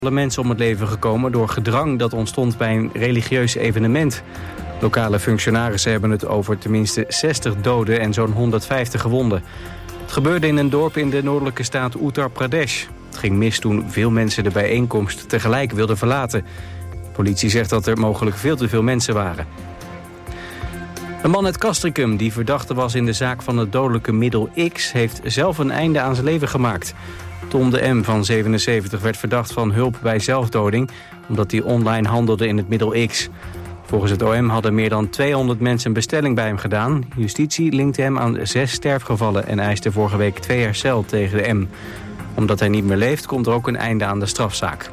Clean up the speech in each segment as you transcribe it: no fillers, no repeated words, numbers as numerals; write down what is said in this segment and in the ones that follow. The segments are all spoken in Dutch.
mensen om het leven gekomen door gedrang dat ontstond bij een religieus evenement. Lokale functionarissen hebben het over tenminste 60 doden en zo'n 150 gewonden. Het gebeurde in een dorp in de noordelijke staat Uttar Pradesh. Het ging mis toen veel mensen de bijeenkomst tegelijk wilden verlaten. De politie zegt dat er mogelijk veel te veel mensen waren. Een man uit Castricum die verdachte was in de zaak van het dodelijke middel X... heeft zelf een einde aan zijn leven gemaakt. Tom de M. van 77 werd verdacht van hulp bij zelfdoding... omdat hij online handelde in het middel X. Volgens het OM hadden meer dan 200 mensen een bestelling bij hem gedaan. Justitie linkte hem aan 6 sterfgevallen... en eiste vorige week 2 jaar cel tegen de M. Omdat hij niet meer leeft, komt er ook een einde aan de strafzaak.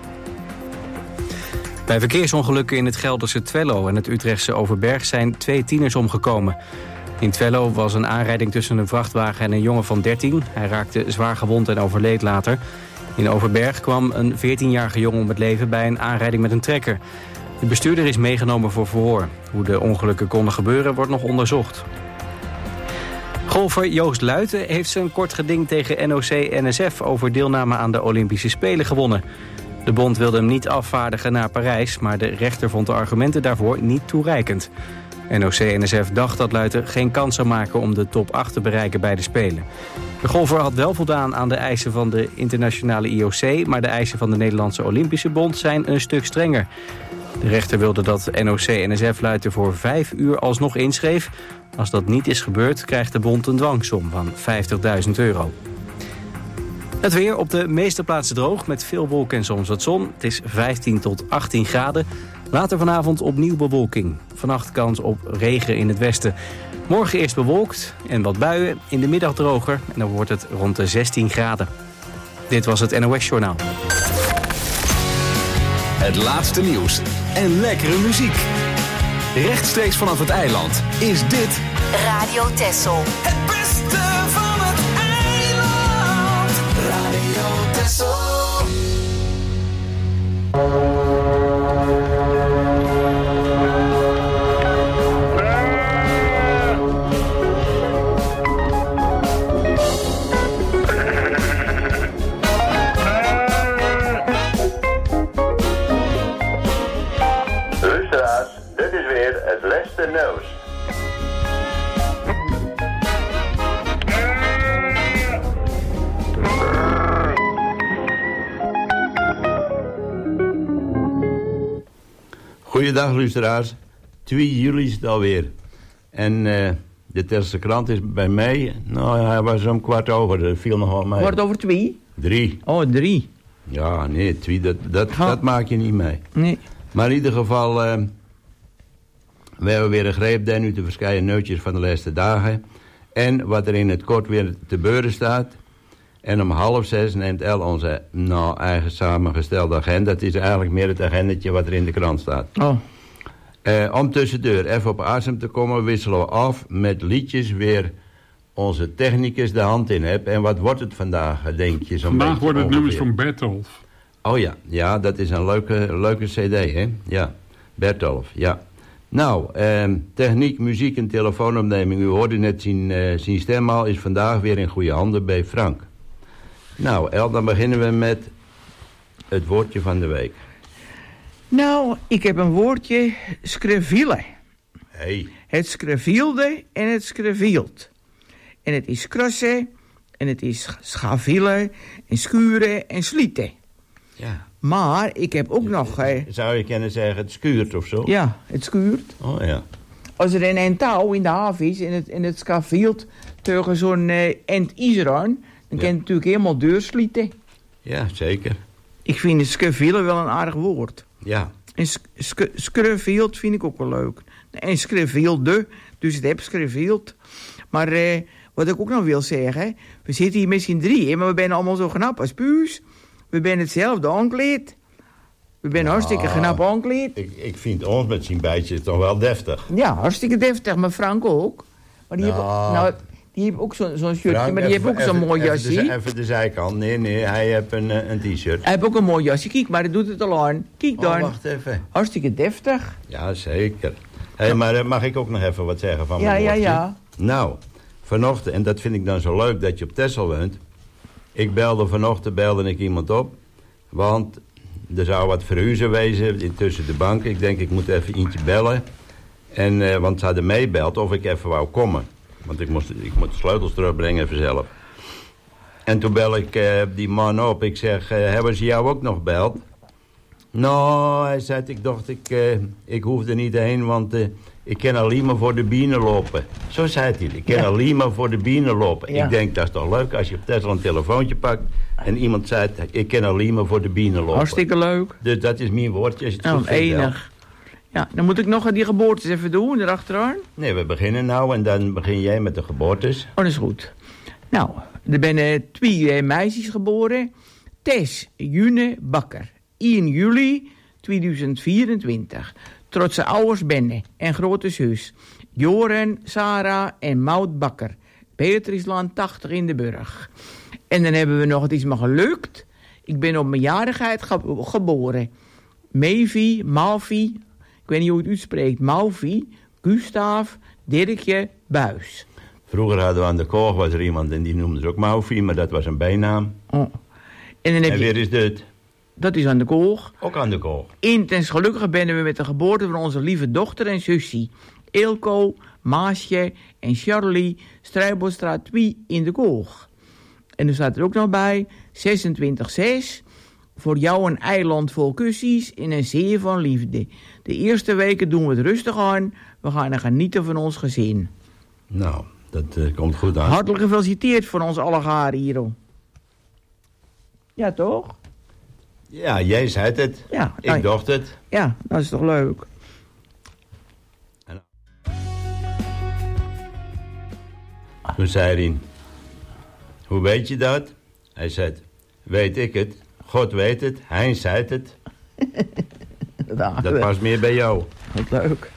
Bij verkeersongelukken in het Gelderse Twello en het Utrechtse Overberg... zijn 2 tieners omgekomen. In Twello was een aanrijding tussen een vrachtwagen en een jongen van 13. Hij raakte zwaar gewond en overleed later. In Overberg kwam een 14-jarige jongen om het leven bij een aanrijding met een trekker. De bestuurder is meegenomen voor verhoor. Hoe de ongelukken konden gebeuren wordt nog onderzocht. Golfer Joost Luiten heeft zijn kort geding tegen NOC-NSF... over deelname aan de Olympische Spelen gewonnen. De bond wilde hem niet afvaardigen naar Parijs... maar de rechter vond de argumenten daarvoor niet toereikend. NOC-NSF dacht dat Luiten geen kans zou maken om de top 8 te bereiken bij de Spelen. De golfer had wel voldaan aan de eisen van de internationale IOC... maar de eisen van de Nederlandse Olympische Bond zijn een stuk strenger. De rechter wilde dat NOC-NSF Luiten voor 5 uur alsnog inschreef. Als dat niet is gebeurd, krijgt de bond een dwangsom van €50.000. Het weer op de meeste plaatsen droog met veel wolken en soms wat zon. Het is 15 tot 18 graden. Later vanavond opnieuw bewolking. Vannacht kans op regen in het westen. Morgen eerst bewolkt en wat buien. In de middag droger en dan wordt het rond de 16 graden. Dit was het NOS Journaal. Het laatste nieuws en lekkere muziek. Rechtstreeks vanaf het eiland is dit Radio Texel. Het beste van het eiland. Radio Texel. Dit is weer het laatste nieuws. Goeiedag luisteraars, 2 juli is het alweer. En de Telsche krant is bij mij, nou hij was om 2:15, dat viel nog wel mee. 2:15? 3. Oh, 3. Ja, nee, 2, dat maak je niet mee. Nee. Maar in ieder geval, we hebben weer een greep dan nu de verschillende nieuwtjes van de laatste dagen. En wat er in het kort weer te beuren staat. En om 5:30 neemt El onze eigen samengestelde agenda. Het is eigenlijk meer het agendetje wat er in de krant staat. Oh. Om tussendoor even op asem te komen, wisselen we af met liedjes weer onze technicus de hand in heeft. En wat wordt het vandaag, denk je? Vandaag wordt het nummers van Bertolf. Oh ja, ja, dat is een leuke cd, hè? Ja, Bertolf, ja. Nou, techniek, muziek en telefoonopneming. U hoorde net zijn stem al, is vandaag weer in goede handen bij Frank. Nou, El, dan beginnen we met het woordje van de week. Nou, ik heb een woordje, screvielen. Hey. Het screvielde en het screvielt. En het is krassen, en het is schavielen, en schuren en slieten. Ja. Maar ik heb ook nog... Zou je kunnen zeggen, het schuurt of zo? Ja, het schuurt. Oh ja. Als er een touw in de haven is en het schavielt tegen zo'n end ijzer aan... dan kan het natuurlijk helemaal deurslieten. Ja, zeker. Ik vind screvielen wel een aardig woord. Ja. En screvield vind ik ook wel leuk. En screvielde, dus het heb screvield. Maar wat ik ook nog wil zeggen... we zitten hier met z'n 3, maar we zijn allemaal zo knap als puus. We zijn hetzelfde aankleed. We zijn hartstikke knap aankleed. Ik vind ons met zijn bijtjes toch wel deftig. Ja, hartstikke deftig, maar Frank ook. Maar die heeft ook zo'n shirtje, Frank, maar die heeft ook zo'n mooi jasje. Even de zijkant. Nee, hij heeft een t-shirt. Hij heeft ook een mooi jasje. Kijk, maar hij doet het al aan. Kijk dan. Wacht even. Hartstikke deftig. Ja, zeker. Hey, maar mag ik ook nog even wat zeggen van mijn woordje? Ja. Nou, vanochtend, en dat vind ik dan zo leuk dat je op Texel woont. Vanochtend belde ik iemand op. Want er zou wat verhuizen wezen tussen de banken. Ik denk, ik moet even eentje bellen. En, want ze hadden meebeld of ik even wou komen. Want ik moet de sleutels terugbrengen even zelf. En toen bel ik die man op. Ik zeg, hebben ze jou ook nog beld? Nou, hij zei, ik dacht, ik hoefde niet heen, want ik kan alleen maar voor de bienen lopen. Zo zei hij, ik kan alleen maar voor de bienen lopen. Ja. Ik denk, dat is toch leuk als je op Texel een telefoontje pakt en iemand zei, ik kan alleen maar voor de bienen lopen. Hartstikke leuk. Dus dat is mijn woordje. Als je het goed vindt, enig. Ja, dan moet ik nog die geboortes even doen, erachteraan. Nee, we beginnen nou en dan begin jij met de geboortes. Oh, dat is goed. Nou, er zijn 2 meisjes geboren. Tess June Bakker. 1 juli 2024. Trotse ouders Benne en grote zus. Joren, Sarah en Maud Bakker. Beatriceland 80 in de Burg. En dan hebben we nog, het is me gelukt. Ik ben op mijn jarigheid geboren. Malvi, ik weet niet hoe het uitspreekt. Malvi, Gustav, Dirkje, Buis. Vroeger hadden we aan de koog, was er iemand en die noemde ze ook Malvi, maar dat was een bijnaam. Oh. En weer is dit? Dat is aan de koog. Ook aan de koog. Intens gelukkig ben we met de geboorte van onze lieve dochter en zusje. Eelco, Maasje en Charlie, Strijbosstraat 2 in de koog. En er staat er ook nog bij, 26/6... voor jou een eiland vol kussies in een zee van liefde. De eerste weken doen we het rustig aan. We gaan er genieten van ons gezin. Nou, dat komt goed aan. Hartelijk gefeliciteerd van ons allegaren hier. Ja, toch? Ja, jij zei het. Ja, ik dacht het. Ja, dat is toch leuk. Toen zei hij, hoe weet je dat? Hij zei, weet ik het. God weet het, hij zei het. Dat past meer bij jou. Wat leuk.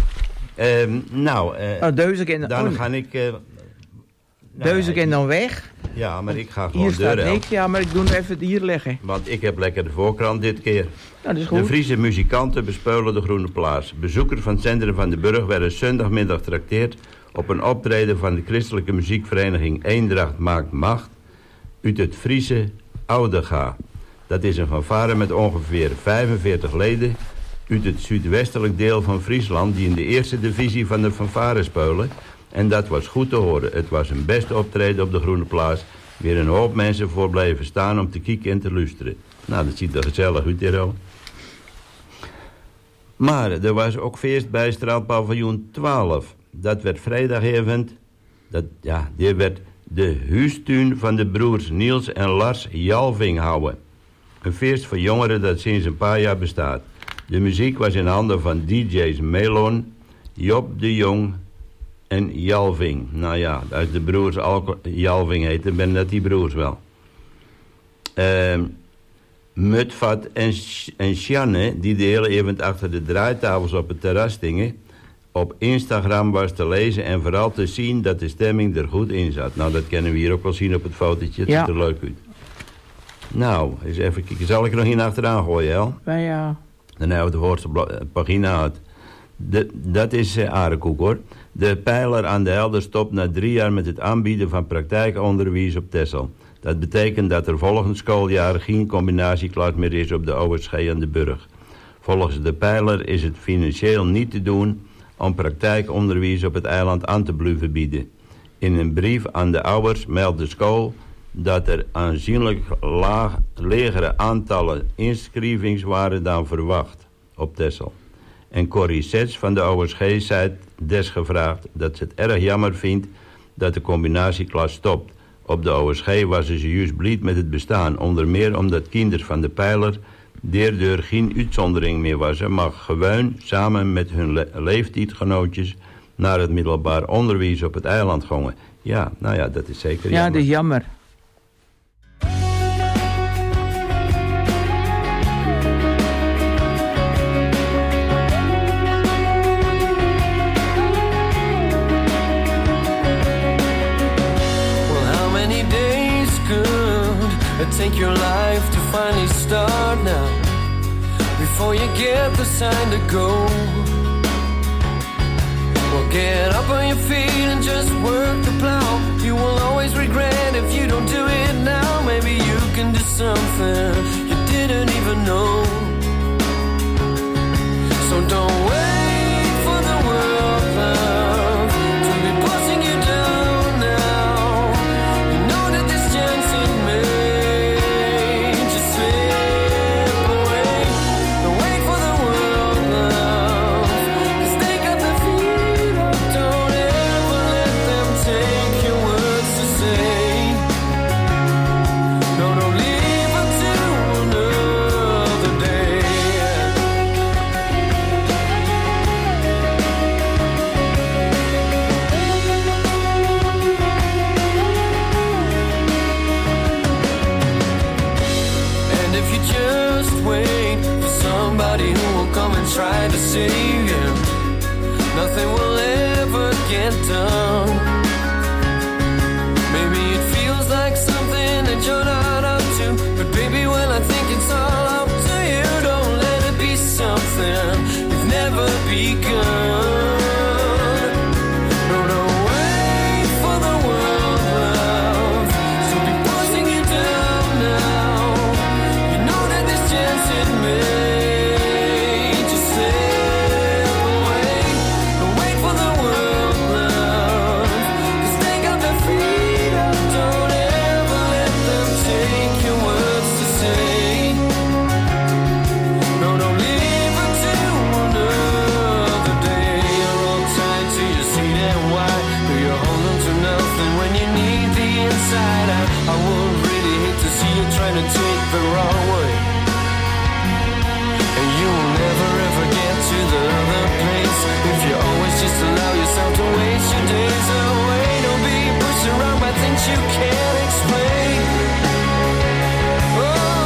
Dan ga ik... Deuze dan weg. Ja, maar ik ga gewoon hier staat niks, ja, maar ik doe hem even hier leggen. Want ik heb lekker de voorkrant dit keer. Ja, dat is goed. De Friese muzikanten bespeulen de Groene Plaats. Bezoekers van het centrum van de Burg werden zondagmiddag trakteerd op een optreden van de christelijke muziekvereniging Eendracht Maakt Macht uit het Friese Oudega. Dat is een fanfare met ongeveer 45 leden uit het zuidwestelijk deel van Friesland die in de eerste divisie van de fanfare spelen. En dat was goed te horen. Het was een beste optreden op de Groene Plaats. Weer een hoop mensen voor blijven staan om te kijken en te luisteren. Nou, dat ziet er gezellig uit hier ook. Maar er was ook feest bij Strandpaviljoen 12. Dat werd vrijdagavond. Die werd de huistuin van de broers Niels en Lars Jalving houden. Een feest voor jongeren dat sinds een paar jaar bestaat. De muziek was in handen van DJ's Melon, Job de Jong en Jalving. Nou ja, als de broers Jalving heten, ben dat die broers wel. Mutvat en Sjanne, die de hele avond achter de draaitafels op het terras stingen, op Instagram was te lezen en vooral te zien dat de stemming er goed in zat. Nou, dat kunnen we hier ook wel zien op het fotootje. Het ziet er leuk uit. Nou, eens even kijken. Zal ik er nog hier achteraan gooien, hè? Ja. Dan hebben we de voorste pagina uit. Dat is aardekoek, hoor. De pijler aan de Helder stopt na 3 jaar met het aanbieden van praktijkonderwijs op Texel. Dat betekent dat er volgend schooljaar geen combinatieklas meer is op de OSG aan de Burg. Volgens de pijler is het financieel niet te doen om praktijkonderwijs op het eiland aan te blijven bieden. In een brief aan de ouders meldt de school dat er aanzienlijk legere aantallen inschrijvings waren dan verwacht op Texel. En Corrie Sets van de OSG zei desgevraagd dat ze het erg jammer vindt dat de combinatieklas stopt. Op de OSG was ze juist blij met het bestaan, onder meer omdat kinderen van de pijler daardoor geen uitzondering meer was. Ze mag gewoon samen met hun leeftijdgenootjes naar het middelbaar onderwijs op het eiland gongen. Ja, nou ja, dat is zeker jammer. Ja, dat is jammer. Take your life to finally start now, before you get the sign to go. Well, get up on your feet and just work the plow. You will always regret if you don't do it now. Maybe you can do something you didn't even know. try to save you, nothing will ever get done. Maybe it feels like something that you're not up to, but baby, when I think it's all up to you, don't let it be something you've never begun. You can't explain. Oh,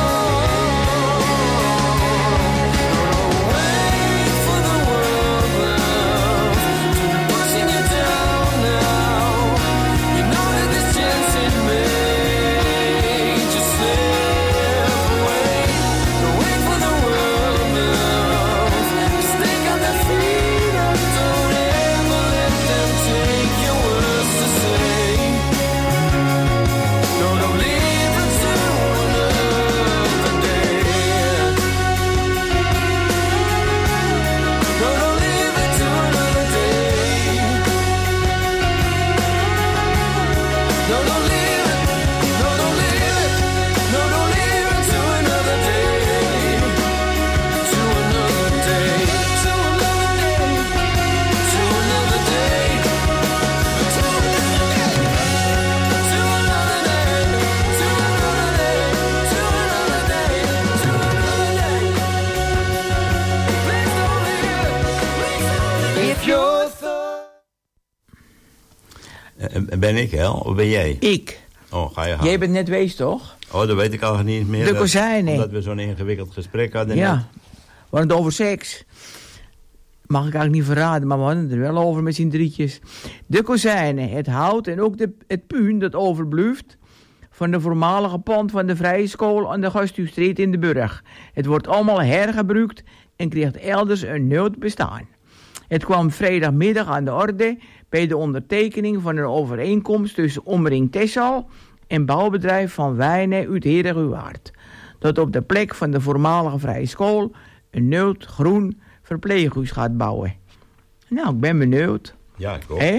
wait for the world, love, to be pushing you down now. You know that this chance it may just slip away. Wait for the world, love, just think of the freedom. Don't ever let them take your words to say. Ben ik, hè? Of ben jij? Ik. Oh, ga je gaan. Jij bent net geweest, toch? Oh, dat weet ik al niet meer. De kozijnen. Omdat we zo'n ingewikkeld gesprek hadden. Ja, net. we hadden het over seks. Mag ik eigenlijk niet verraden, maar we hadden het er wel over met z'n drietjes. De kozijnen, het hout en ook het puin dat overblijft van de voormalige pand van de Vrije School aan de Gasthuisstreet in de Burg. Het wordt allemaal hergebruikt en krijgt elders een nooit bestaan. Het kwam vrijdagmiddag aan de orde bij de ondertekening van een overeenkomst tussen Omring Texel en bouwbedrijf Van Wijnen uit Heerhugowaard, dat op de plek van de voormalige Vrije School een nooit groen verpleeghuis gaat bouwen. Nou, ik ben benieuwd. Ja, ik ook.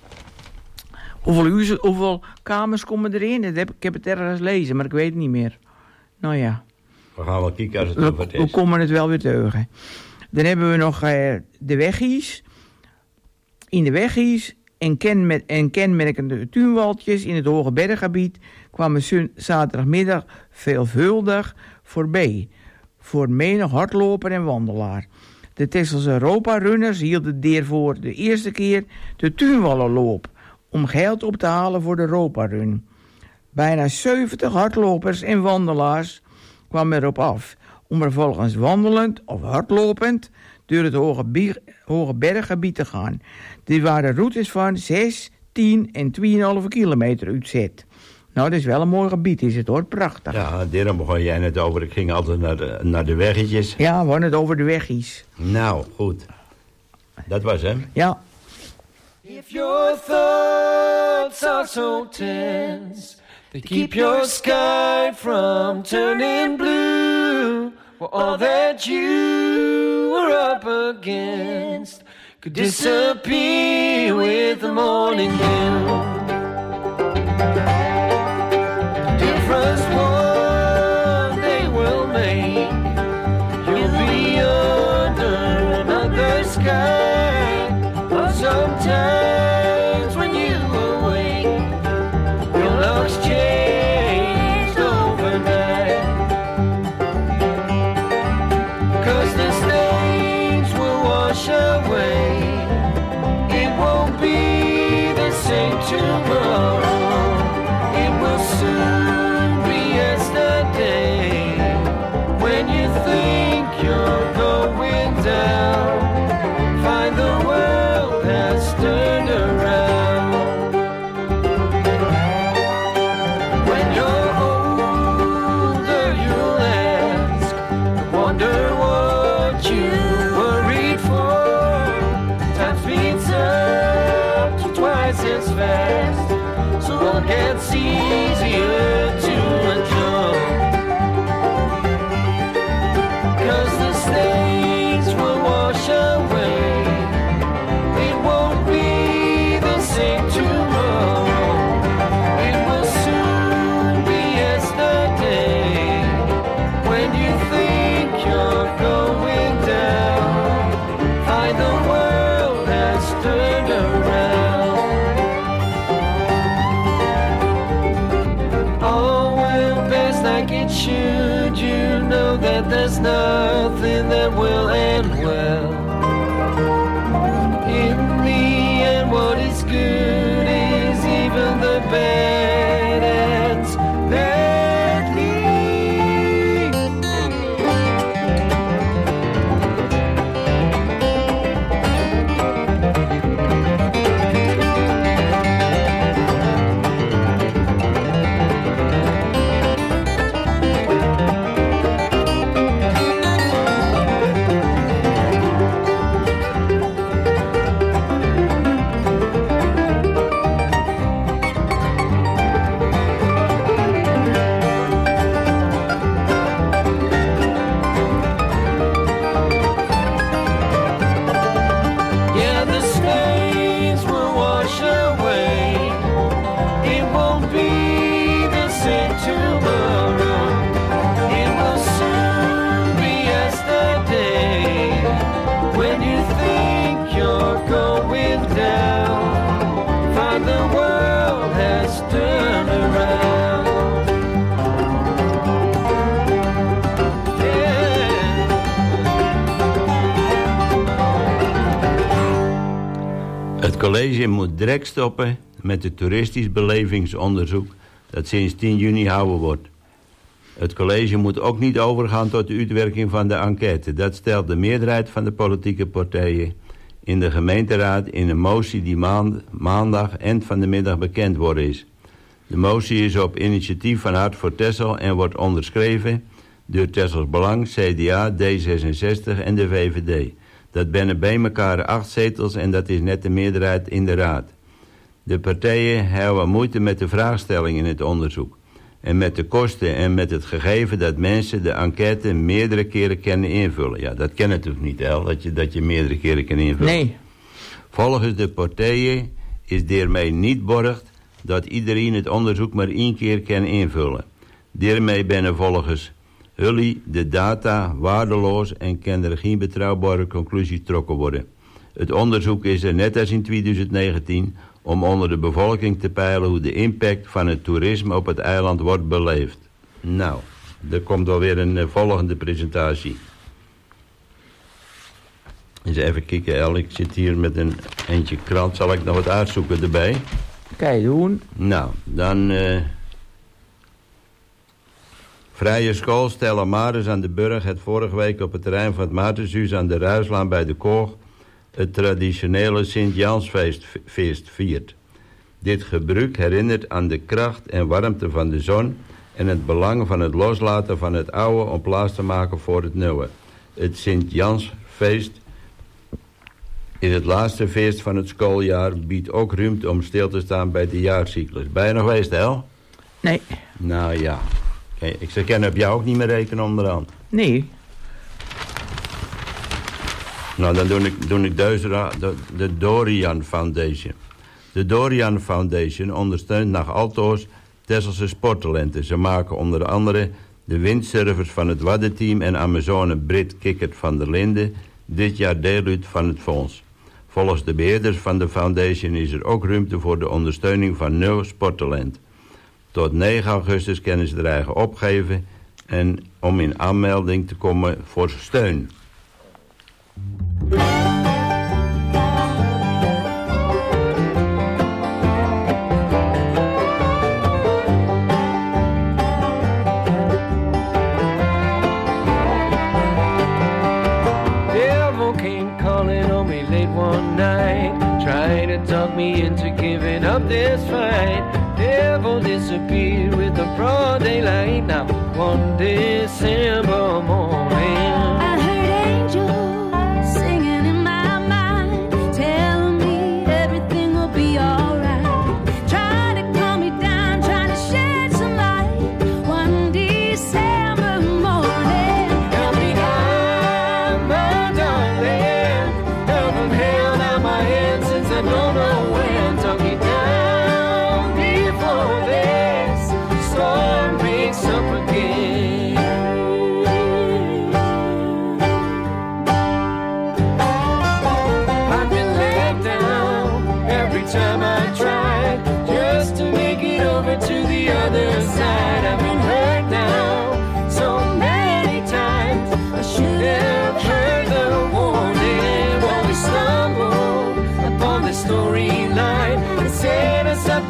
Hoeveel kamers komen erin? Ik heb het ergens lezen, maar ik weet het niet meer. Nou ja. We gaan wel kijken als het over is. We komen het wel weer tegen. Dan hebben we nog de weggies. In de weggies en kenmerkende tuinwaldjes in het Hoge Berggebied kwamen zaterdagmiddag veelvuldig voorbij. Voor menig hardloper en wandelaar. De Texelse Europa-runners hielden daarvoor de eerste keer de tuinwallenloop om geld op te halen voor de Europa-run. Bijna 70 hardlopers en wandelaars kwamen erop af om vervolgens wandelend of hardlopend door het Hoge Berggebied te gaan. Dit waren routes van 6, 10 en 2,5 kilometer uitzet. Nou, dat is wel een mooi gebied, is het hoor. Prachtig. Ja, daarom begon jij net over. Ik ging altijd naar de weggetjes. Ja, we hadden het over de weggies. Nou, goed. Dat was hem. Ja. If your thoughts are so tense, they keep your sky from turning blue. Well, all that you were up against could disappear with the morning dew. The difference one day will make, you'll be under another sky. But sometimes when you awake, your luck's changed overnight. 'Cause the stains will wash away. It won't be the same tomorrow. It will soon be yesterday. it's easier to endure. 'Cause the stains will wash away. It won't be the same tomorrow. It will soon be yesterday. When you think you're going down, find the world has turned around. All will pass like it should. You know that there's nothing that will end well. In the end, what is good is even the bad ends badly. Yeah, the stains will wash away. It won't be the same tomorrow. It will soon be yesterday. When you think you're going down, find the world has turned around. Yeah. Het college moet direct stoppen met het toeristisch belevingsonderzoek dat sinds 10 juni gehouden wordt. Het college moet ook niet overgaan tot de uitwerking van de enquête. Dat stelt de meerderheid van de politieke partijen in de gemeenteraad in een motie die maandag eind van de middag bekend worden is. De motie is op initiatief van Hart voor Texel en wordt onderschreven door Texels Belang, CDA, D66 en de VVD. Dat binnen bij elkaar 8 zetels en dat is net de meerderheid in de raad. De partijen hebben moeite met de vraagstelling in het onderzoek. En met de kosten en met het gegeven dat mensen de enquête meerdere keren kunnen invullen. Ja, dat ken natuurlijk niet, hè, dat je meerdere keren kan invullen. Nee. Volgens de partijen is daarmee niet borgd dat iedereen het onderzoek maar 1 keer kan invullen. Daarmee zijn volgens Hully de data waardeloos en kan er geen betrouwbare conclusies getrokken worden. Het onderzoek is er net als in 2019 om onder de bevolking te peilen hoe de impact van het toerisme op het eiland wordt beleefd. Nou, er komt alweer een volgende presentatie. Eens even kijken, El, ik zit hier met een eentje krant. Zal ik nog wat uitzoeken erbij? Kan je doen. Nou, dan... Vrije school Stella Maris aan de Burg het vorige week op het terrein van het Maartenshuis aan de Ruislaan bij de Koog het traditionele Sint-Jansfeest viert. Dit gebruik herinnert aan de kracht en warmte van de zon en het belang van het loslaten van het oude om plaats te maken voor het nieuwe. Het Sint-Jansfeest is het laatste feest van het schooljaar, biedt ook ruimte om stil te staan bij de jaarcyclus. Ben je nog geweest, El? Nee. Nou ja. Kijk, ik ken op jou ook niet meer rekenen onderhand. Nee. Nou, dan doe ik de Dorian Foundation. De Dorian Foundation ondersteunt nog altoos Texelse sporttalenten. Ze maken onder andere de windsurfers van het Waddenteam en Amazone Brit Kikkert van der Linden dit jaar deel uit van het fonds. Volgens de beheerders van de foundation is er ook ruimte voor de ondersteuning van nieuw sporttalent. Tot 9 augustus kunnen ze er eigen opgeven en om in aanmelding te komen voor steun. Devil came calling on me late one night, trying to talk me into giving up this fight. Devil disappeared with the broad daylight. Now one December morning, I heard angels singing in my mind, telling me everything will be alright. Trying to calm me down, trying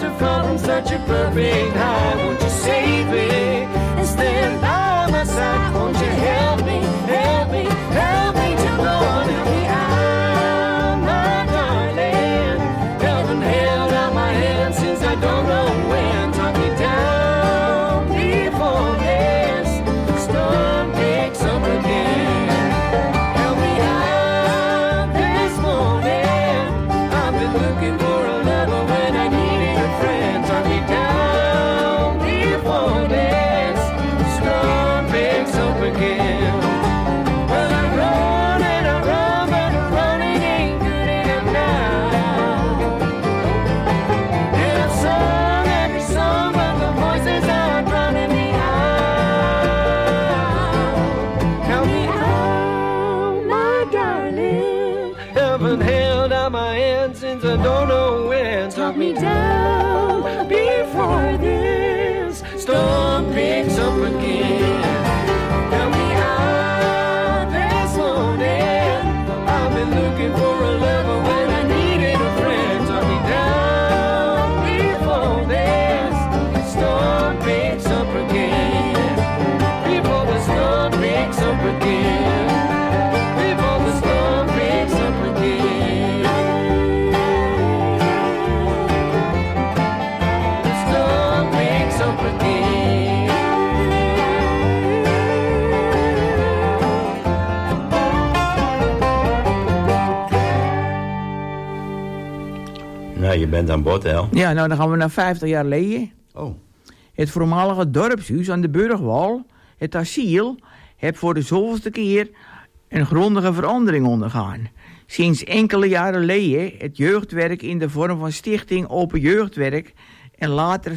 to fall from such a perfect high. Won't you save me and stand by my side? Won't you help me, help me, help me to go on? Help me out, my darling. Heaven held out my hand since I don't know when. Talk me down before this storm picks up again. Help me out this morning. I've been looking for a lover when I needed a friend. Talk me down before this storm picks up again. Well, I run and I run, but the running ain't good enough now. And I've sung every song, but the voices are drowning me out. Help me out, my darling. Heaven held out my hand since I don't know when. Talk me down before this storm picks up again. Help me out this morning. I've been looking for a lover when I needed a friend. Talk me down before this storm picks up again. Before the storm picks up again. Before the storm picks up again. The storm picks up again. Nou, je bent aan bod, El. Ja, nou dan gaan we naar 50 jaar geleden. Oh, Het voormalige dorpshuis aan de Burgwal, het asiel, heeft voor de zoveelste keer een grondige verandering ondergaan. Sinds enkele jaren geleden het jeugdwerk in de vorm van Stichting Open Jeugdwerk en later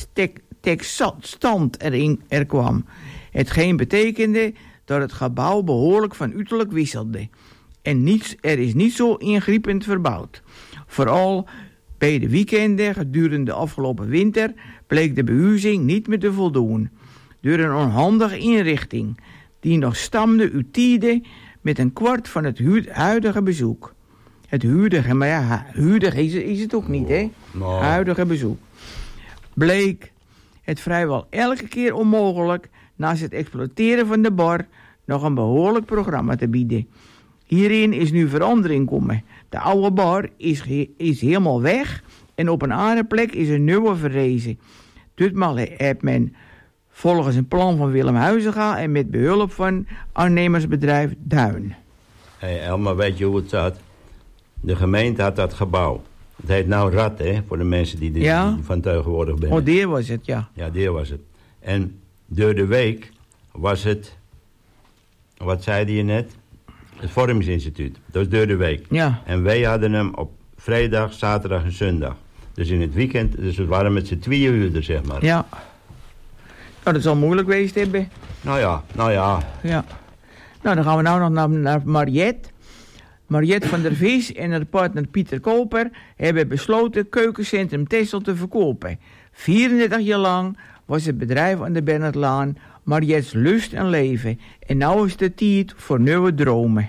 Tekststand er kwam. Hetgeen betekende dat het gebouw behoorlijk van uiterlijk wisselde. En er is niet zo ingrijpend verbouwd. Vooral bij de weekenden gedurende de afgelopen winter bleek de behuizing niet meer te voldoen. Door een onhandige inrichting die nog stamde uit tijden met een kwart van het huidige bezoek. Het huidige, maar ja, huidig is het ook niet, hè? Nou. Huidige bezoek. Bleek het vrijwel elke keer onmogelijk naast het exploiteren van de bar nog een behoorlijk programma te bieden. Hierin is nu verandering komen. De oude bar is helemaal weg en op een andere plek is een nieuwe verrezen. Ditmaal heeft men volgens een plan van Willem Huizinga en met behulp van aannemersbedrijf Duin. hey, El, maar weet je hoe het zat? De gemeente had dat gebouw. Het heet nou Rad, hè, voor de mensen die Ja? van tegenwoordig zijn. Oh, daar was het, ja. Ja, daar was het. En door de week was het, wat zei je net? Het Vormingsinstituut. Dat was door de week. Ja. En wij hadden hem op vrijdag, zaterdag en zondag. Dus in het weekend, dus we waren met z'n 2 uur, zeg maar. Ja. Nou, dat zal moeilijk geweest hebben. Nou ja. Ja. Nou, dan gaan we nou nog naar Mariette. Mariette van der Vis en haar partner Pieter Koper hebben besloten Keukencentrum Texel te verkopen. 34 jaar lang was het bedrijf aan de Bernhardlaan Mariette's lust en leven. En nou is de tijd voor nieuwe dromen.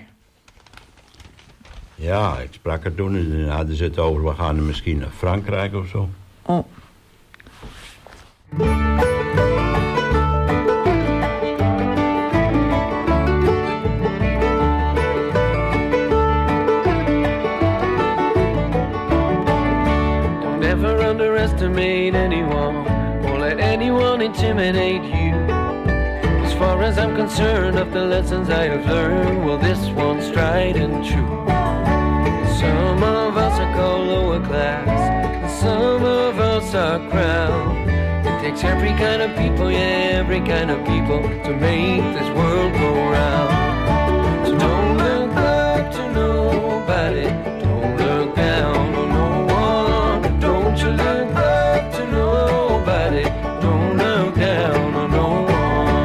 Ja, ik sprak er toen en dan hadden ze het over, we gaan misschien naar Frankrijk of zo. Oh. Don't ever underestimate anyone, or let anyone intimidate you. As far as I'm concerned, of the lessons I have learned, well, this one's tried and true. Some of us are called lower class, and some of us are crowned. It takes every kind of people, yeah, every kind of people to make this world go round. So don't look up to nobody, don't look down on no one. Don't you look up to nobody, don't look down on no one.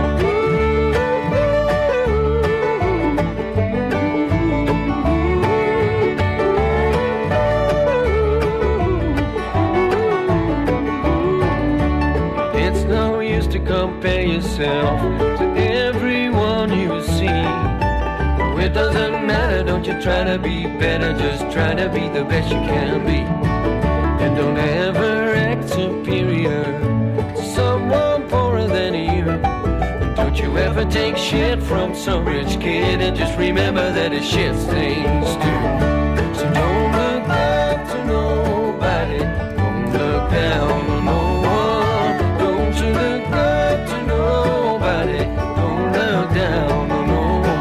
It's no use to compare yourself to everyone you see. No, it doesn't matter, don't you try to be better, just try to be the best you can be. And don't ever act act superior to someone poorer than you. And don't you ever take shit from some rich kid, and just remember that it's shit things too. So don't look up to nobody, don't look down on no one. Don't you look up to nobody, don't look down on no one.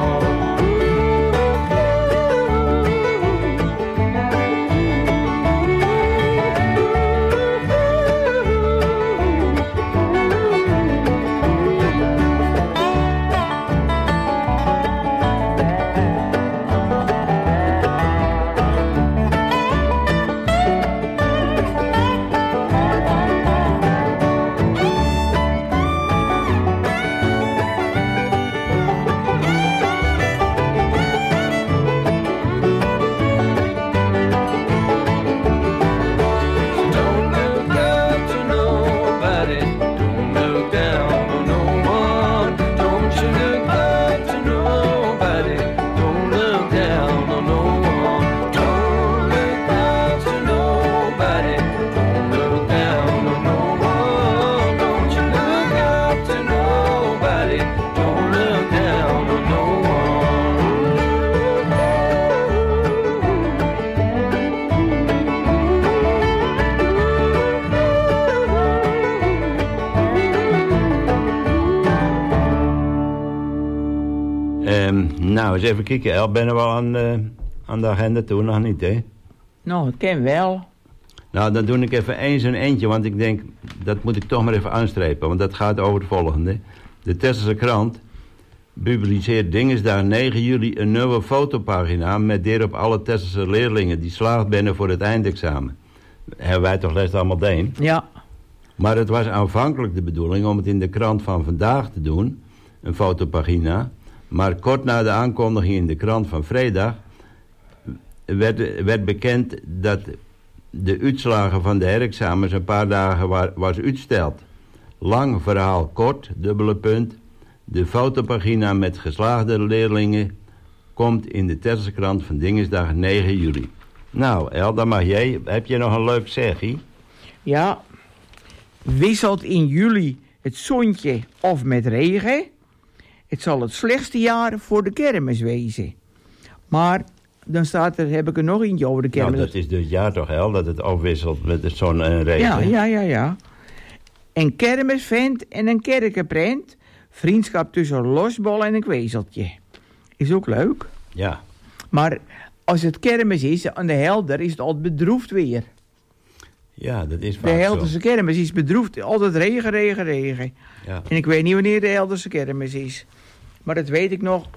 Nou, eens even kijken. El, ben je wel aan de agenda toe? Nog niet, hè? Nou, ik ken wel. Nou, dan doe ik even eens een eentje, want ik denk, dat moet ik toch maar even aanstrepen. Want dat gaat over het volgende. De Tesselse krant publiceert dinsdag 9 juli een nieuwe fotopagina met daarop alle Tesselse leerlingen die slaagd binnen voor het eindexamen. Hebben wij toch les allemaal deen? Ja. Maar het was aanvankelijk de bedoeling om het in de krant van vandaag te doen, een fotopagina. Maar kort na de aankondiging in de krant van vrijdag werd bekend dat de uitslagen van de herexamens een paar dagen was uitgesteld. Lang verhaal kort, dubbele punt. De fotopagina met geslaagde leerlingen komt in de Tesselse krant van dinsdag 9 juli. Nou, El, dan mag jij. Heb je nog een leuk zegje? Ja. Wisselt in juli het zonnetje of met regen? Het zal het slechtste jaar voor de kermis wezen. Maar dan staat er, heb ik er nog eentje over de kermis. Nou, dat is dus jaar toch, El, dat het afwisselt met de zon en regen. Ja. Een kermisvent en een kerkenprent. Vriendschap tussen losbol en een kwezeltje. Is ook leuk. Ja. Maar als het kermis is, aan de Helder, is het altijd bedroefd weer. Ja, dat is vaak de Helderse kermis is bedroefd. Altijd regen. Ja. En ik weet niet wanneer de Helderse kermis is. Maar dat weet ik nog.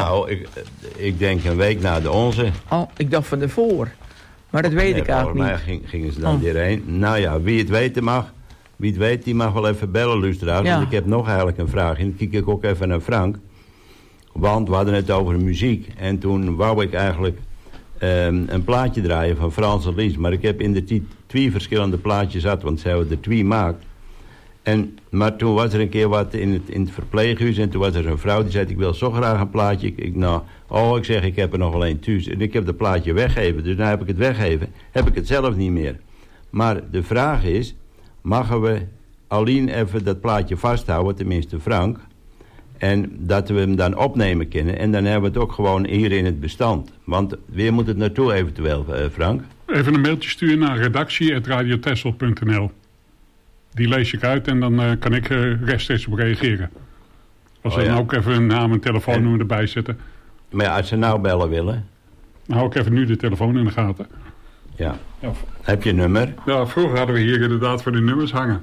Ik denk een week na de onze. Oh, ik dacht van ervoor. Maar dat weet ik eigenlijk niet. Volgens mij gingen ze dan hierheen. Nou ja, wie het weten mag, die mag wel even bellen, luisteraars. Ja. Want ik heb nog eigenlijk een vraag. En dan kijk ik ook even naar Frank. Want we hadden het over muziek. En toen wou ik eigenlijk een plaatje draaien van Frans en Lies. Maar ik heb in de tijd 2 verschillende plaatjes gehad. Want zij hebben er 2 maakt. Maar toen was er een keer wat in het verpleeghuis. En toen was er een vrouw die zei, ik wil zo graag een plaatje. Ik zeg, ik heb er nog alleen thuis. En ik heb het plaatje weggegeven. Dus nu heb ik het weggegeven. Heb ik het zelf niet meer. Maar de vraag is, mogen we alleen even dat plaatje vasthouden, tenminste Frank. En dat we hem dan opnemen kunnen. En dan hebben we het ook gewoon hier in het bestand. Want weer moet het naartoe eventueel, Frank? Even een mailtje sturen naar redactie@radiotessel.nl. Die lees ik uit en dan kan ik rechtstreeks op reageren. Als we dan ook even een naam en telefoonnummer erbij zetten. Maar ja, als ze nou bellen willen. Dan hou ik even nu de telefoon in de gaten. Ja. Heb je een nummer? Ja, vroeger hadden we hier inderdaad voor de nummers hangen.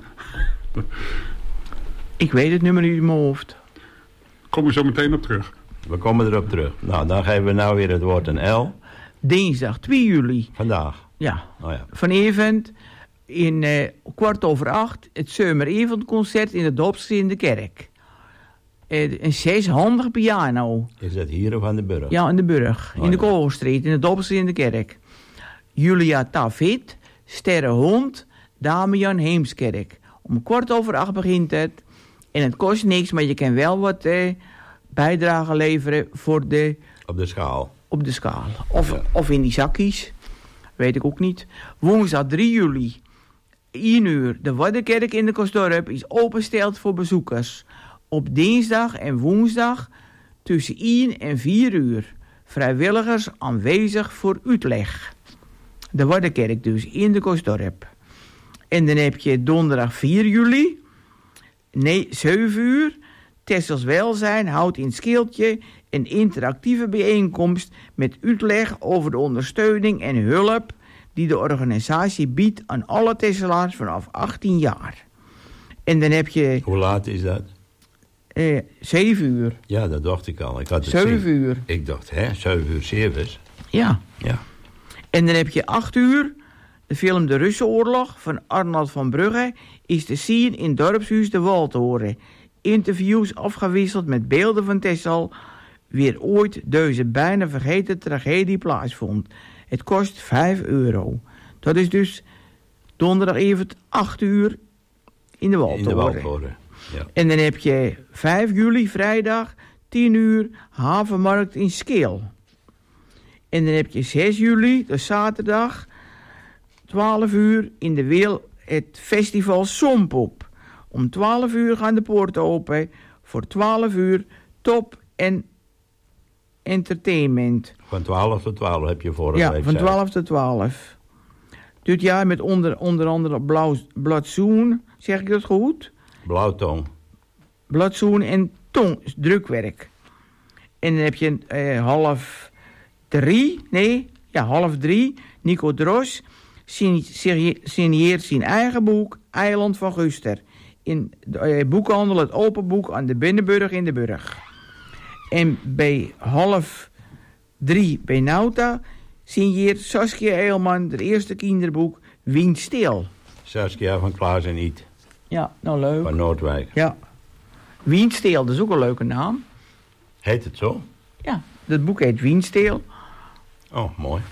Ik weet het nummer niet in mijn hoofd. Kom er zo meteen op terug. We komen erop terug. Nou, dan geven we nou weer het woord aan L. Dinsdag 2 juli. Vandaag? Ja. Oh ja. Vanavond in 7:15 het zomeravondconcert in de Dobster in de kerk. Een 6-handige piano. Is dat hier of aan de Burg? Ja, in de Burg. Oh, in de ja. Koolstreet, in de Dobster in de kerk. Julia Tafit, Sterrenhond, Damian Heemskerk. Om 7:15 begint het. En het kost niks, maar je kan wel wat bijdrage leveren voor de... Op de schaal. Op de schaal. Of in die zakjes. Weet ik ook niet. Woensdag 3 juli. 1 uur. De Waddenkerk in de Kosdorp is opengesteld voor bezoekers. Op dinsdag en woensdag tussen 1 en 4 uur. Vrijwilligers aanwezig voor uitleg. De Waddenkerk dus, in de Kosdorp. En dan heb je donderdag 4 juli, 7 uur. Tessels Welzijn houdt in Skeeltje een interactieve bijeenkomst met uitleg over de ondersteuning en hulp die de organisatie biedt aan alle Tesselaars vanaf 18 jaar. En dan heb je... Hoe laat is dat? 7 uur. Ja, dat dacht ik al. Ik had het 7 uur. Ik dacht, 7 uur service. Ja. Ja. En dan heb je 8 uur. De film De Russenoorlog van Arnold van Brugge is te zien in Dorpshuis de Waldhoren. Interviews afgewisseld met beelden van Texel, weer ooit deze bijna vergeten tragedie plaatsvond. Het kost €5. Dat is dus donderdag even 8 uur in de Waldhoren. Ja. En dan heb je 5 juli, vrijdag, 10 uur, Havenmarkt in Skeel. En dan heb je 6 juli, de zaterdag, 12 uur in de Wil, het festival Sompop. Om 12 uur gaan de poorten open. Voor 12 uur top en entertainment. Van 12 tot 12 heb je vorige week. Ja, van 12 tot 12. Dit jaar met onder andere Bladzoen, zeg ik dat goed? Blauwtong. Bladzoen en drukwerk. En dan heb je 2:30, Nico Dros signeert zijn eigen boek Eiland van Guster. In de boekhandel Het Open Boek aan de Binnenburg in de Burg. En bij 2:30 bij Nauta signeert Saskia Eelman het eerste kinderboek Wien Stil. Saskia van Klaas en Iet. Ja, nou leuk. Van Noordwijk. Ja. Wien Stil, dat is ook een leuke naam. Heet het zo? Ja, dat boek heet Wien Stil. Oh, mooi.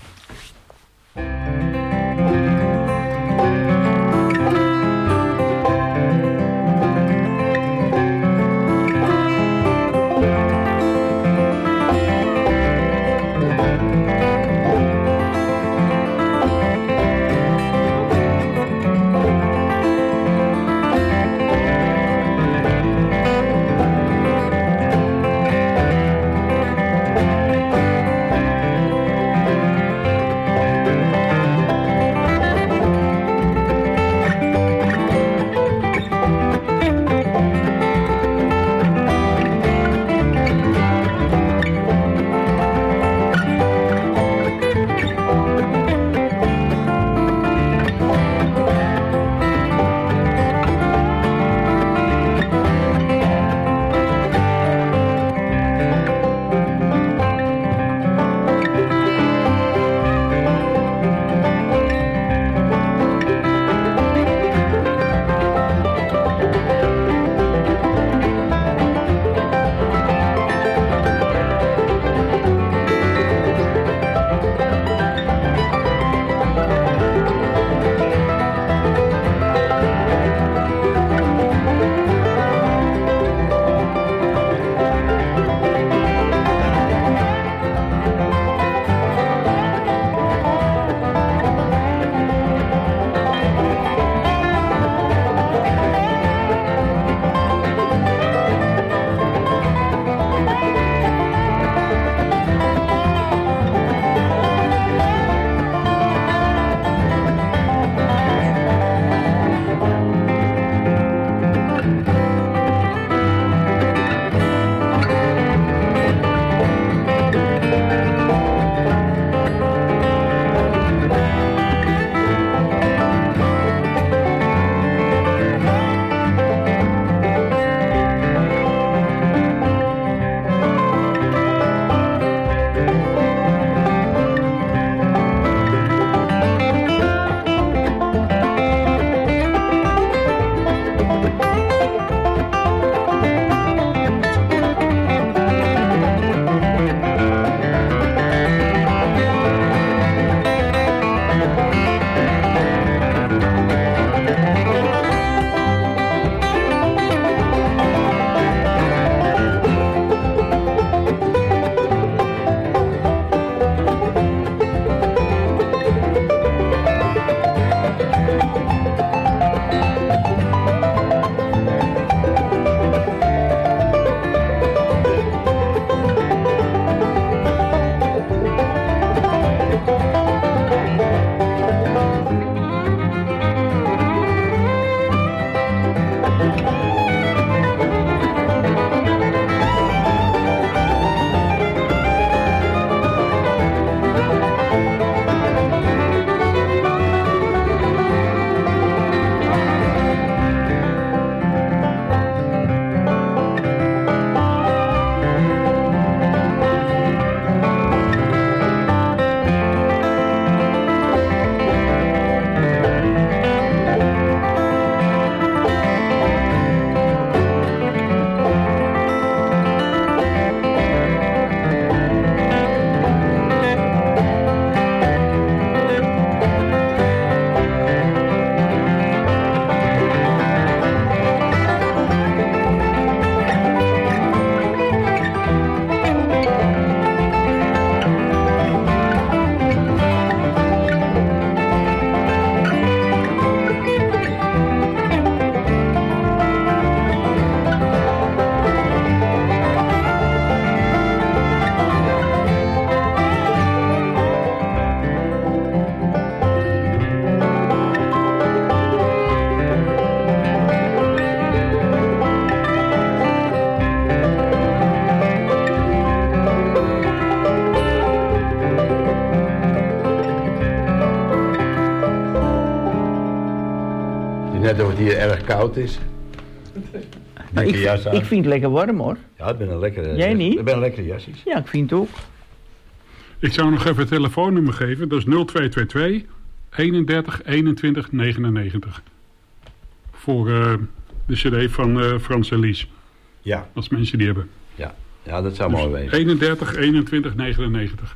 net of het hier erg koud is. Nou, Dikke jas aan. ik vind het lekker warm hoor. Ja, ik ben een lekkere... Jij niet? Ik ben een lekkere jasjes. Ja, ik vind het ook. Ik zou nog even het telefoonnummer geven. Dat is 0222 31 21 99. Voor de cd van Frans en Lies. Ja, Als mensen die hebben. ja, dat zou mooi wezen. 31 21 99.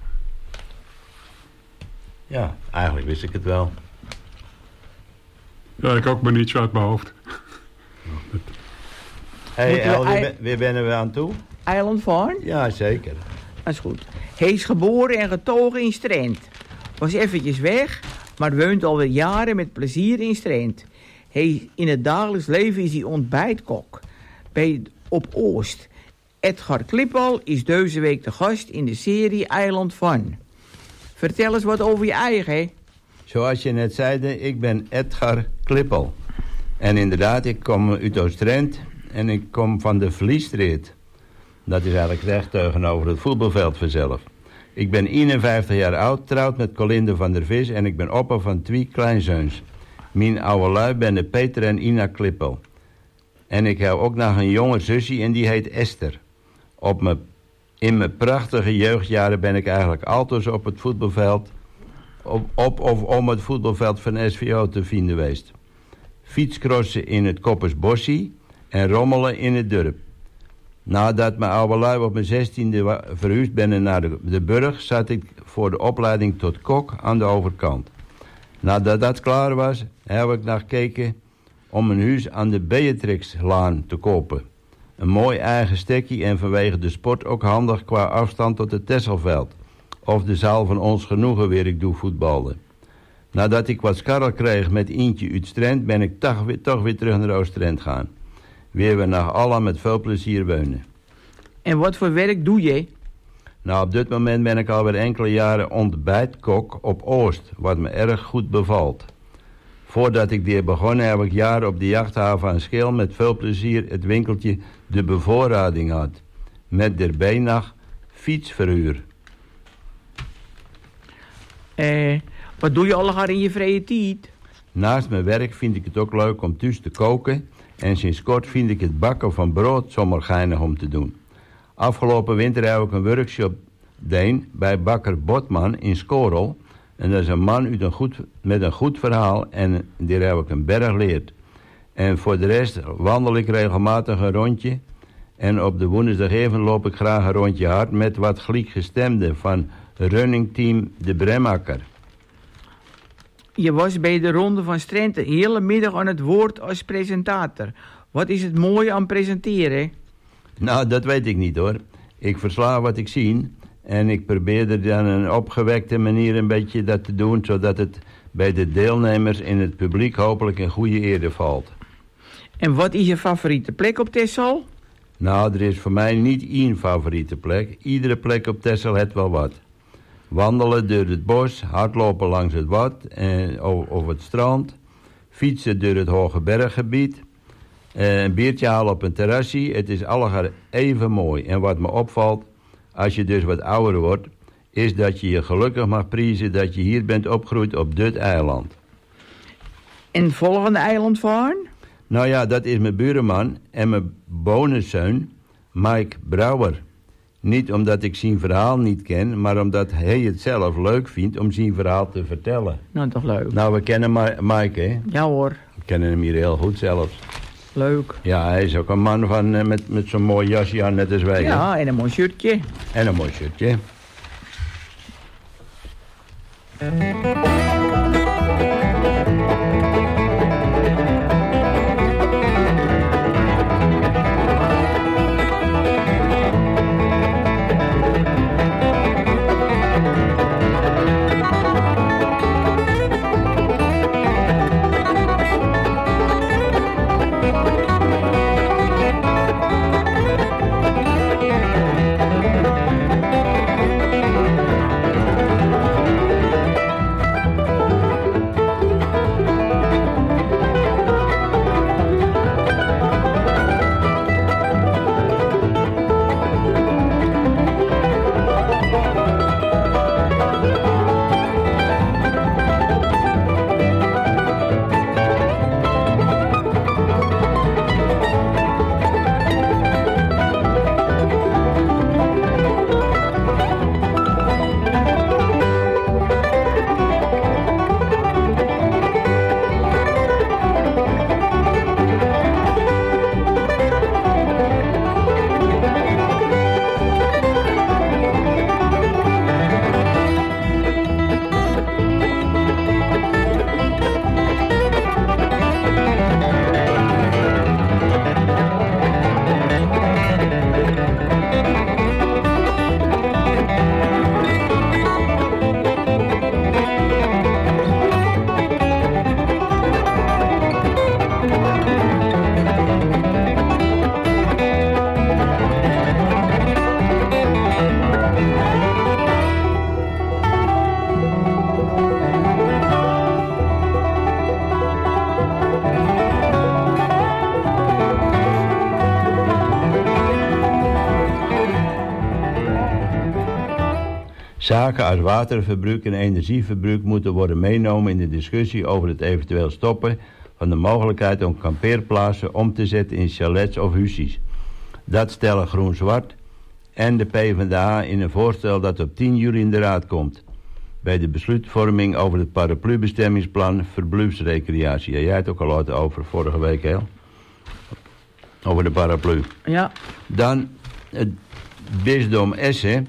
Ja, eigenlijk wist ik het wel. Ja, ik ook maar niet zo uit mijn hoofd. Hé, Moeten we El, ei- weer ben we aan toe? Island Farm? Ja, zeker. Dat is goed. Hij is geboren en getogen in Strand. Was eventjes weg, maar woont alweer jaren met plezier in Strand. In het dagelijks leven is hij ontbijtkok op Oost. Edgar Klippel is deze week de gast in de serie Island Fun. Vertel eens wat over je eigen, hè? Zoals je net zei, ik ben Edgar Klippel. En inderdaad, ik kom uit Oost-Drent en ik kom van de Vliesstreet. Dat is eigenlijk recht tegenover het voetbalveld vanzelf. Ik ben 51 jaar oud, trouwd met Colinde van der Vis en ik ben opa van 2 kleinzoons. Mijn oude lui ben de Peter en Ina Klippel. En ik heb ook nog een jonge zusje en die heet Esther. In mijn prachtige jeugdjaren ben ik eigenlijk altijd op het voetbalveld... op of om het voetbalveld van SVO te vinden geweest. Fietscrossen in het Koppersbossie en rommelen in het dorp. Nadat mijn oude lui op mijn 16e verhuisd ben naar de Burg... zat ik voor de opleiding tot kok aan de overkant. Nadat dat klaar was, heb ik naar gekeken om een huis aan de Beatrixlaan te kopen. Een mooi eigen stekkie en vanwege de sport ook handig qua afstand tot het Tesselveld. Of de zaal van ons genoegen waar ik doe voetbalde. Nadat ik wat skarrel kreeg met Ientje uit Strand, ben ik toch weer terug naar Oost-Strand gaan. Waar we nog allemaal met veel plezier wonen. En wat voor werk doe je? Nou, op dit moment ben ik alweer enkele jaren ontbijtkok op Oost, wat me erg goed bevalt. Voordat ik weer begon heb ik jaren op de jachthaven aan Schil met veel plezier het winkeltje De Bevoorrading had. Met daarbij nog fietsverhuur. Wat doe je allemaal in je vrije tijd? Naast mijn werk vind ik het ook leuk om thuis te koken. En sinds kort vind ik het bakken van brood zomaar geinig om te doen. Afgelopen winter heb ik een workshop gedaan bij bakker Botman in Skorrel. En dat is een man met een goed verhaal en die heb ik een berg leerd. En voor de rest wandel ik regelmatig een rondje. En op de woensdag even loop ik graag een rondje hard met wat gelijkgestemden van Running Team de Bremakker. Je was bij de Ronde van Strand de hele middag aan het woord als presentator. Wat is het mooie aan presenteren? Nou, dat weet ik niet hoor. Ik versla wat ik zie en ik probeer er dan een opgewekte manier een beetje dat te doen, zodat het bij de deelnemers en het publiek hopelijk een goede ere valt. En wat is je favoriete plek op Texel? Nou, er is voor mij niet één favoriete plek. Iedere plek op Texel heeft wel wat. Wandelen door het bos, hardlopen langs het wad of het strand, fietsen door het hoge berggebied, een biertje halen op een terrasje. Het is allemaal even mooi. En wat me opvalt, als je dus wat ouder wordt, is dat je je gelukkig mag prijzen dat je hier bent opgegroeid op dit eiland. En volgende eiland varen? Nou ja, dat is mijn buurman en mijn bonuszoon, Mike Brouwer. Niet omdat ik zijn verhaal niet ken, maar omdat hij het zelf leuk vindt om zijn verhaal te vertellen. Nou, toch leuk. Nou, we kennen Mike, hè? Ja hoor, We kennen hem hier heel goed zelfs. leuk. Ja, hij is ook een man van, met zo'n mooi jasje aan, net als wij. hè? Ja, en een mooi shirtje. En een mooi shirtje. Zaken als waterverbruik en energieverbruik moeten worden meegenomen in de discussie over het eventueel stoppen van de mogelijkheid om kampeerplaatsen om te zetten in chalets of hussies. Dat stellen Groen-Zwart en de PvdA in een voorstel dat op 10 juli in de Raad komt. Bij de besluitvorming over het paraplubestemmingsplan verblijfsrecreatie. Jij het ook al laten over vorige week, hè? Over de paraplu. Ja. Dan het bisdom Essen.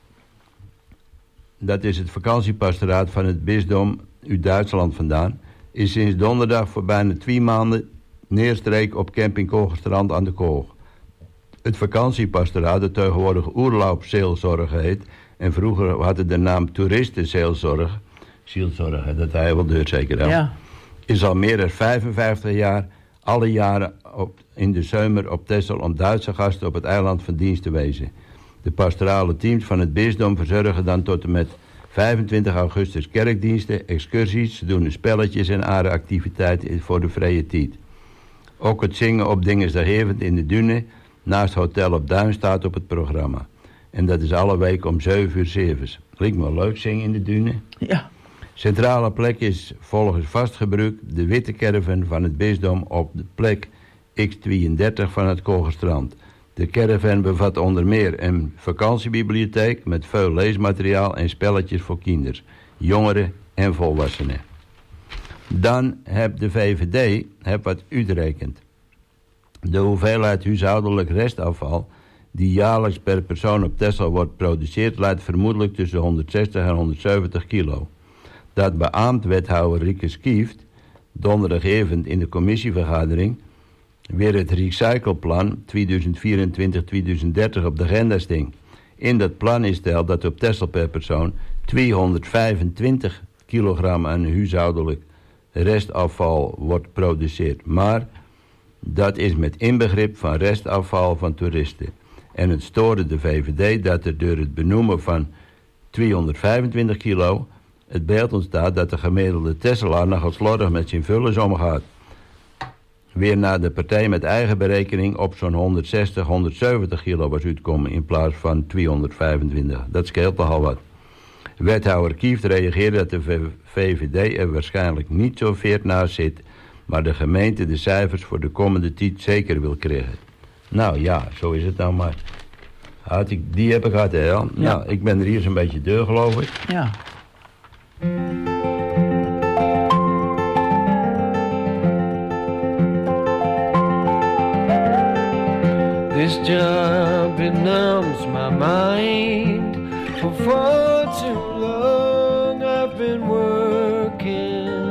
Dat is het vakantiepastoraat van het bisdom uit Duitsland vandaan. Is sinds donderdag voor bijna 2 maanden neerstreek op camping Kogelstrand aan de Koog. Het vakantiepastoraat, dat tegenwoordig oerloopzeelzorg heet, en vroeger had het de naam toeristenzeelzorg, zielzorg, dat hij wel deur zeker wel, Ja. is al meer dan 55 jaar, alle jaren in de zomer op Texel om Duitse gasten op het eiland van dienst te wezen. De pastorale teams van het bisdom verzorgen dan tot en met 25 augustus kerkdiensten, excursies, ze doen spelletjes en andere activiteiten voor de vrije tijd. Ook het zingen op Dingesdagavond in de Duinen naast Hotel op Duin staat op het programma. En dat is alle week om 7 uur 7. Klinkt me leuk, zingen in de Duinen. Ja. Centrale plek is volgens vast gebruik de witte caravan van het bisdom op de plek X32 van het Kogelstrand. De caravan bevat onder meer een vakantiebibliotheek met veel leesmateriaal en spelletjes voor kinderen, jongeren en volwassenen. Dan heb de VVD wat uitgerekend. De hoeveelheid huishoudelijk restafval die jaarlijks per persoon op Texel wordt geproduceerd, leidt vermoedelijk tussen 160 en 170 kilo. Dat beaamt wethouder Rieke Skieft donderdagavond in de commissievergadering weer het recycleplan 2024-2030 op de agenda sting. In dat plan is stelt dat op Texel per persoon 225 kilogram aan huishoudelijk restafval wordt geproduceerd. Maar dat is met inbegrip van restafval van toeristen. En het stoorde de VVD dat er door het benoemen van 225 kilo het beeld ontstaat dat de gemiddelde Tesselaar nogal slordig met zijn vullers omgaat. Weer naar de partij met eigen berekening op zo'n 160, 170 kilo was uitkomen in plaats van 225. Dat scheelt nogal wat. Wethouder Kieft reageerde dat de VVD er waarschijnlijk niet zo veert naast zit, maar de gemeente de cijfers voor de komende tijd zeker wil krijgen. Nou ja, zo is het nou maar. Die heb ik gehad, hè? Ja. Nou, ik ben er hier zo'n beetje deur, geloof ik. Ja. This job, it numbs my mind. For far too long I've been working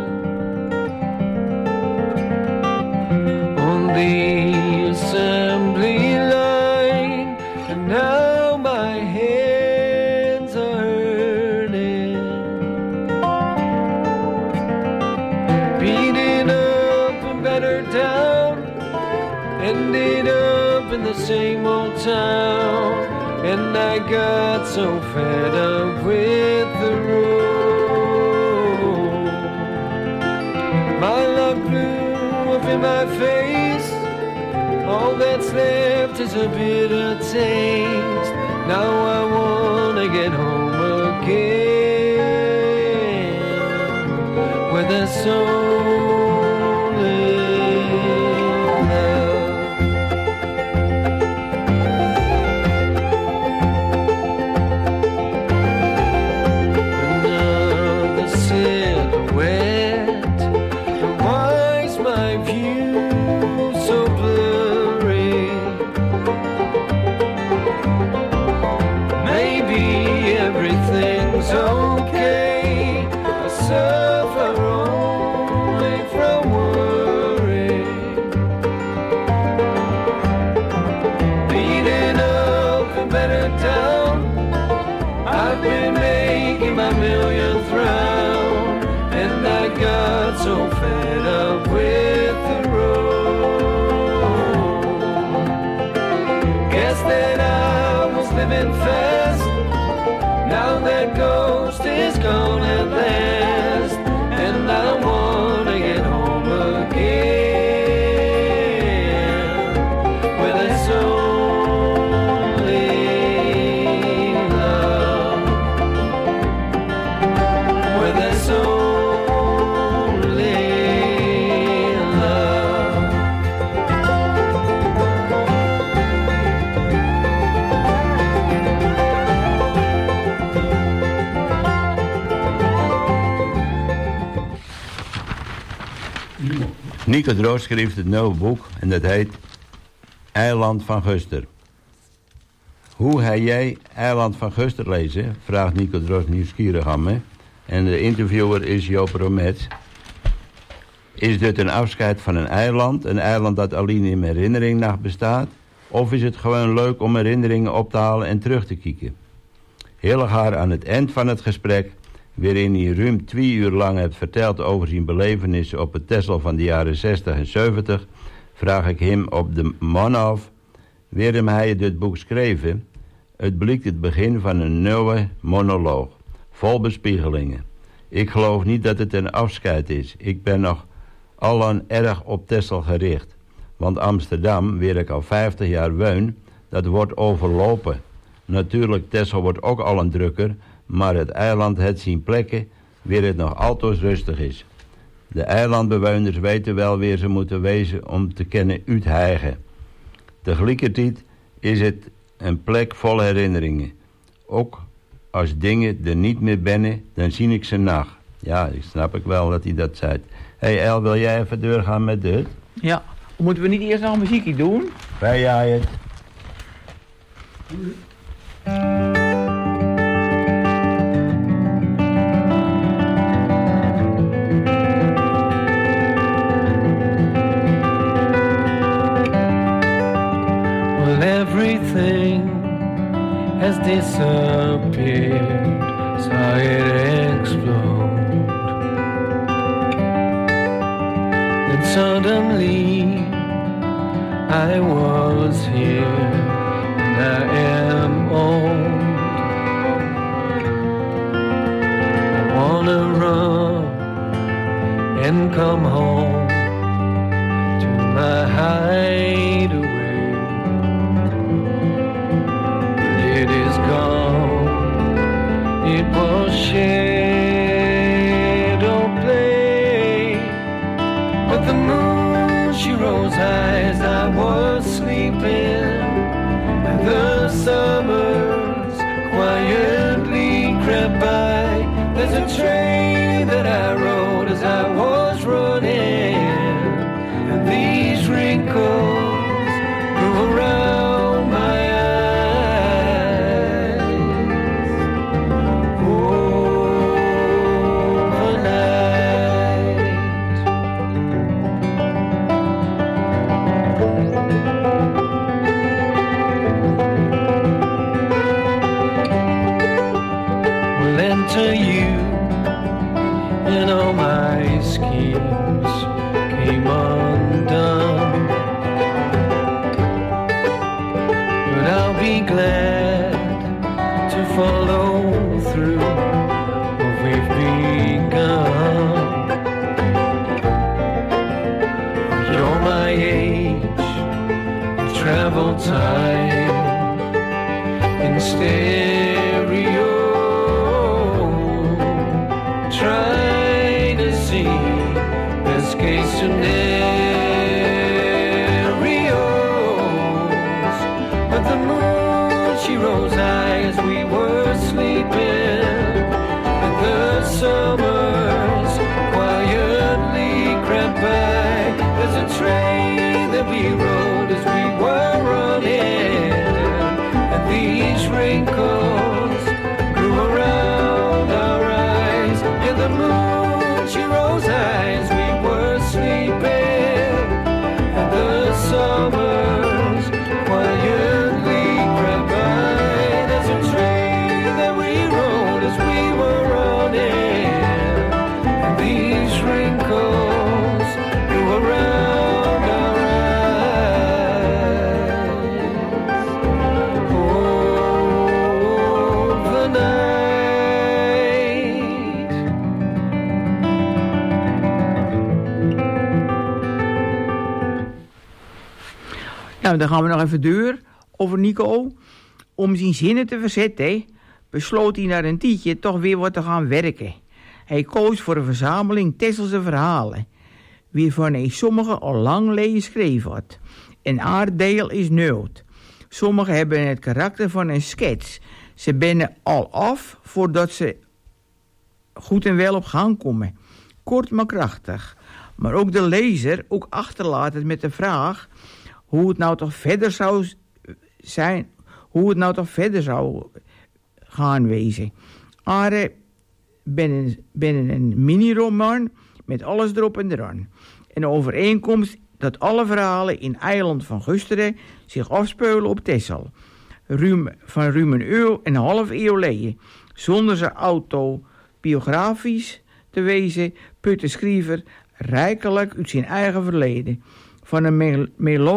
on the assembly line, and now my hands are hurting. Beaten up and battered down, ended up in the same old town, and I got so fed up with the road. My luck blew up in my face, all that's left is a bitter taste. Now I wanna get home again, where the soul is love. Okay, I suffer only from worry. Beaten up and battered down, I've been making my millionth round, and I got so fed up with the road. Guess that I was living fast. Now that ghost is gone at last, and I wanna get home again, where there's only love. Nico Drost schreef het nieuwe boek en dat heet Eiland van Guster. Hoe ga jij Eiland van Guster lezen? Vraagt Nico Drost nieuwsgierig aan me. En de interviewer is Joop Romet. Is dit een afscheid van een eiland dat alleen in mijn herinnering nog bestaat? Of is het gewoon leuk om herinneringen op te halen en terug te kijken? Hillegaar aan het eind van het gesprek, waarin hij ruim 2 uur lang heeft verteld over zijn belevenissen op het Texel van de jaren 60 en 70, vraag ik hem op de man af waarom hij dit boek schreef. Het blijkt het begin van een nieuwe monoloog, vol bespiegelingen. Ik geloof niet dat het een afscheid is. Ik ben nog allang erg op Texel gericht. Want Amsterdam, waar ik al 50 jaar woon, dat wordt overlopen. Natuurlijk, Texel wordt ook al een drukker, maar het eiland heeft zijn plekken waar het nog altijd rustig is. De eilandbewoners weten wel waar ze moeten wezen om te kunnen uithijgen. Tegelijkertijd is het een plek vol herinneringen. Ook als dingen er niet meer binnen, dan zie ik ze nacht. Ja, ik snap ik wel dat hij dat zei. Hé El, wil jij even doorgaan met dit? Ja, moeten we niet eerst nog een muziekje doen? Wij jij het. Well, everything has disappeared, saw it explode. Then suddenly I was here and I am old. I wanna run and come home to my hideaway. It is gone, it was shadow play, but the moon, she rose high as I was sleeping, and the summers quietly crept by. There's a train that I rode as I was running, and these wrinkles grew around my eyes. To you, and all my schemes came undone. But I'll be glad to follow through what we've begun. You're my age, travel time in stereo. Try to see best case scenarios, but the moon, she rose high as we were sleeping, and the summers quietly crept by. There's a train that we rode as we were running, and these wrinkles grew around our eyes. The moon, she rose high as we were sleeping, and the summers quietly crept by. There's a train that we rode as we were running, and these wrinkles grew around our eyes. Overnight. Nou, dan gaan we nog even door over Nico. Om zijn zinnen te verzetten, besloot hij na een tijdje toch weer wat te gaan werken. Hij koos voor een verzameling Texelse verhalen, waarvan hij sommige al lang geleden geschreven had. Een aarddeel is nood. Sommige hebben het karakter van een sketch. Ze bennen al af voordat ze goed en wel op gang komen. Kort maar krachtig. Maar ook de lezer ook achterlaten met de vraag hoe het nou toch verder zou zijn, hoe het nou toch verder zou gaan wezen. Are binnen een mini-roman met alles erop en eraan. Een overeenkomst dat alle verhalen in Eiland van Gusteren zich afspelen op Texel. Ruim een half eeuw geleden. Zonder ze autobiografisch te wezen, put de schrijver rijkelijk uit zijn eigen verleden. Van een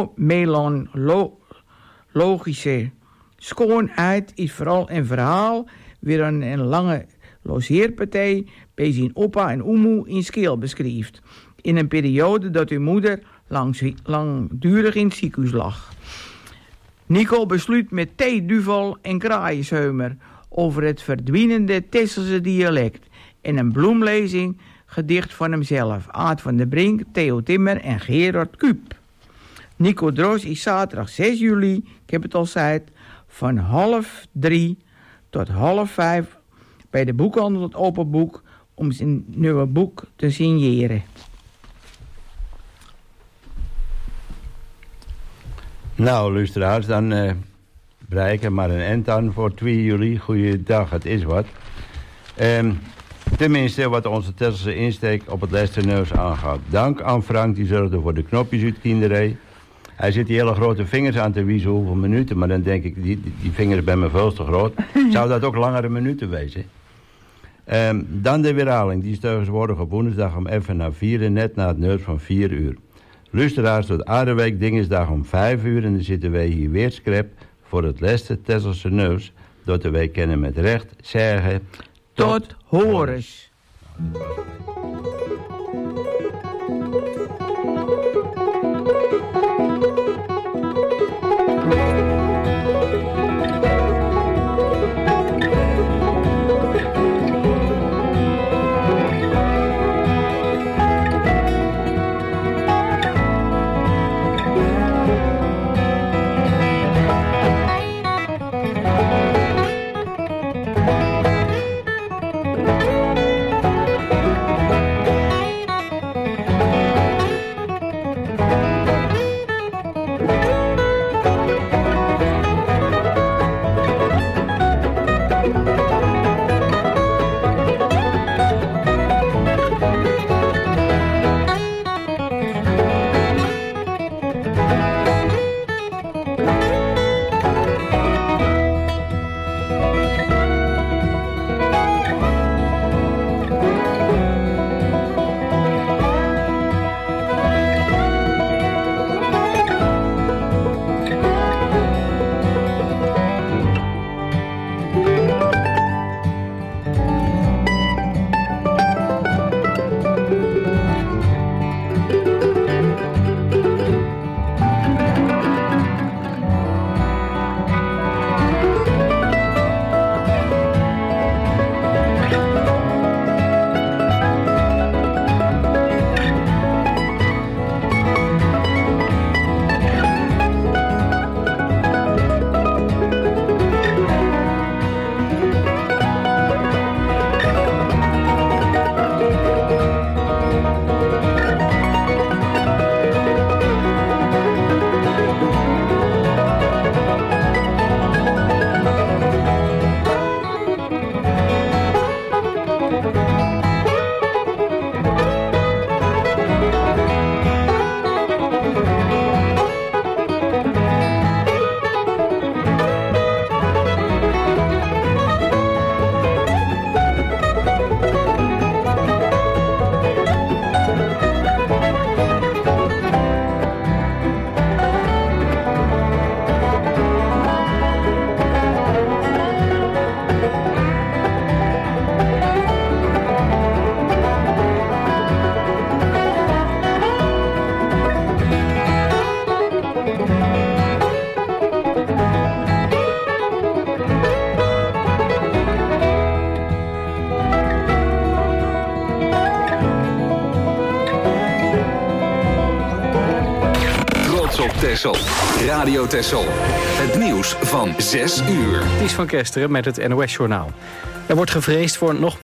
melancholische schoonheid is vooral een verhaal weer een lange logeerpartij bij zijn opa en oemoe in Skeel beschrijft. In een periode dat uw moeder langdurig in het ziekenhuis lag. Nico besluit met theeduvel en kraaiensheumer over het verdwijnende Tesselse dialect en een bloemlezing gedicht van hemzelf, Aad van der Brink, Theo Timmer en Gerard Kuip. Nico Dros is zaterdag 6 juli, ik heb het al gezegd, van 2:30 tot 4:30 bij de boekhandel het Open Boek om zijn nieuwe boek te signeren. Nou, luisteraars, dan bereiken maar een eind aan voor 2 juli. Goeiedag, het is wat. Tenminste, wat onze Tesselse insteek op het Lesterneus aangaat. Dank aan Frank, die zorgde voor de knopjes uit kinderij. Hij zit die hele grote vingers aan te wiezen hoeveel minuten, maar dan denk ik, die vingers bij me veel te groot. Zou dat ook langere minuten wezen? Dan de herhaling, die is tegenwoordig op woensdag om even na 4, net na het nieuws van 4 uur. Luisteraars, tot Aardeweek Dingesdag om 5 uur en dan zitten wij hier weer scrip voor het laatste Tesselse nieuws. Dat wij kennen met recht zeggen Tot horens. Texel. Radio Texel. Het nieuws van 6 uur. Ties van Kesteren met het NOS-journaal. Er wordt gevreesd voor nog